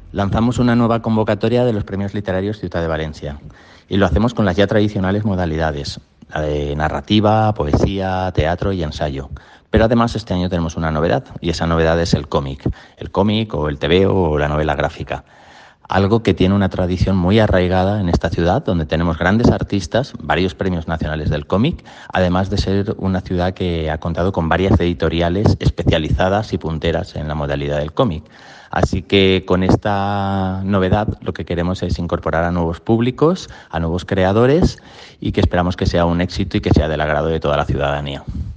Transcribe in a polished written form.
Lanzamos una nueva convocatoria de los Premios Literarios Ciutat de Valencia y lo hacemos con las ya tradicionales modalidades, la de narrativa, poesía, teatro y ensayo. Pero además este año tenemos una novedad y esa novedad es el cómic o el tebeo o la novela gráfica. Algo que tiene una tradición muy arraigada en esta ciudad, donde tenemos grandes artistas, varios premios nacionales del cómic, además de ser una ciudad que ha contado con varias editoriales especializadas y punteras en la modalidad del cómic. Así que con esta novedad lo que queremos es incorporar a nuevos públicos, a nuevos creadores y que esperamos que sea un éxito y que sea del agrado de toda la ciudadanía.